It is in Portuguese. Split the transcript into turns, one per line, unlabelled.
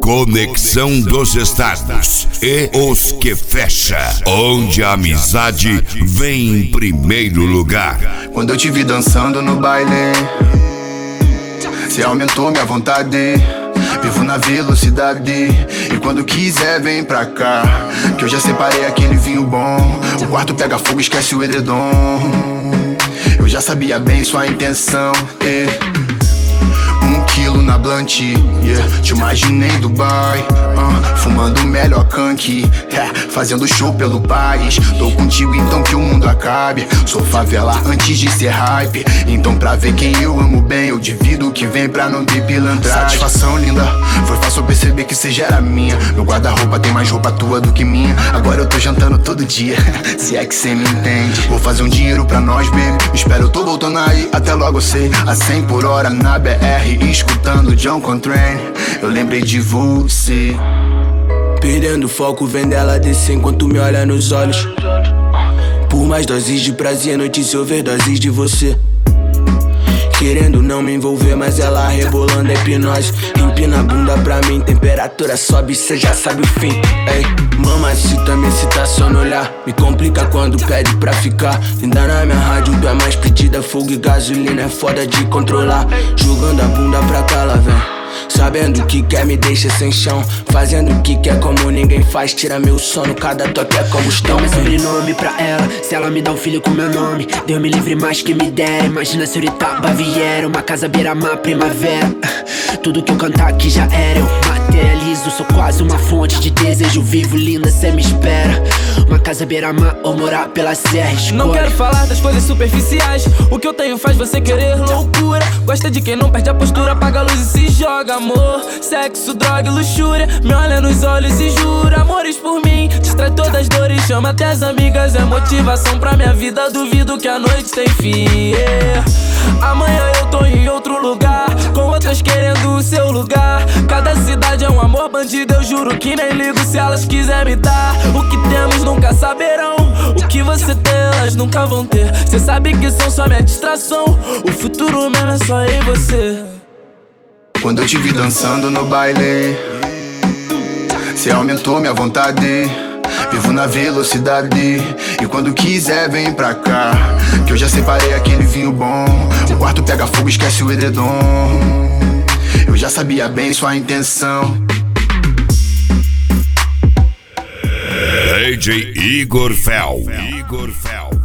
Conexão dos Estados e os que fecha, onde a amizade vem em primeiro lugar.
Quando eu te vi dançando no baile, cê aumentou minha vontade. Vivo na velocidade e quando quiser vem pra cá, que eu já separei aquele vinho bom. O quarto pega fogo, esquece o edredom. Eu já sabia bem sua intenção, 1 quilo na blunt, yeah. Te imaginei em Dubai, fumando o melhor kank, fazendo show pelo país. Tô contigo então que o mundo acabe. Sou favela antes de ser hype. Então pra ver quem eu amo bem, eu divido o que vem pra não ter pilantragem. Satisfação linda, foi fácil perceber que cê já era minha. Meu guarda-roupa tem mais roupa tua do que minha. Agora eu tô jantando todo dia, se é que cê me entende. Vou fazer um dinheiro pra nós, baby. Espero, eu tô voltando aí, até logo sei. A 100 por hora na BR, escutando John Coltrane. Eu lembrei de você.
Perdendo o foco, vendo ela descer enquanto me olha nos olhos. Por mais doses de prazer, notícia overdoses de você. Querendo não me envolver, mas ela rebolando é hipnose. Empina a bunda pra mim, temperatura sobe, cê já sabe o fim. Ei, mamacita me excita só no olhar. Me complica quando pede pra ficar. Linda na minha rádio, tu é mais pedida. Fogo e gasolina é foda de controlar. Jogando a bunda pra cá, lá vem. Sabendo o que quer, me deixa sem chão. Fazendo o que quer, como ninguém faz. Tira meu sono, cada toque é combustão.
Dá meu sobrenome pra ela, se ela me dá um filho com meu nome. Deus me livre mais que me dera. Imagina se eu Itá, Baviera, uma casa beira-mar, primavera. Tudo que eu cantar aqui já era. Eu materializo, sou quase uma fonte de desejo vivo. Linda, cê me espera. Uma casa beira-mar ou morar pela serra, escolha.
Não quero falar das coisas superficiais. O que eu tenho faz você querer loucura. Gosta de quem não perde a postura, apaga a luz e se joga. Amor, sexo, droga e luxúria. Me olha nos olhos e jura amores por mim. Distrai todas as dores, chama até as amigas. É motivação pra minha vida, duvido que a noite tem fim, yeah. Amanhã eu tô em outro lugar, com outras querendo o seu lugar. Cada cidade é um amor bandido, eu juro que nem ligo se elas quiserem me dar. O que temos nunca saberão, o que você tem elas nunca vão ter. Cê sabe que são só minha distração, o futuro mesmo é só eu e você.
Quando eu te vi dançando no baile, cê aumentou minha vontade. Vivo na velocidade e quando quiser vem pra cá, que eu já separei aquele vinho bom. O quarto pega fogo, esquece o edredom. Eu já sabia bem sua intenção.
DJ Igor Fel.